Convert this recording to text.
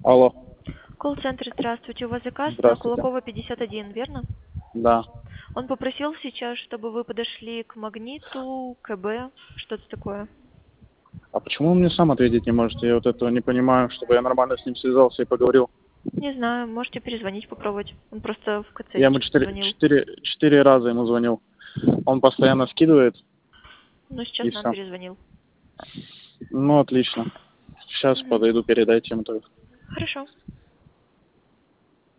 Алло. Колл-центр, здравствуйте. У вас заказ на Здравствуйте. Кулакова 51, верно? Да. Он попросил сейчас, чтобы вы подошли к Магниту, КБ, что-то такое. А почему вы мне сам ответить не можете? Я вот этого не понимаю, чтобы я нормально с ним связался и поговорил. Не знаю, можете перезвонить, попробовать. Он просто в КЦ Я ему сейчас звонил. четыре раза ему звонил. Он постоянно скидывает, Но и сейчас нам все. перезвонил. Ну, отлично. Сейчас Мгм. подойду, передайте ему тогда. Хорошо.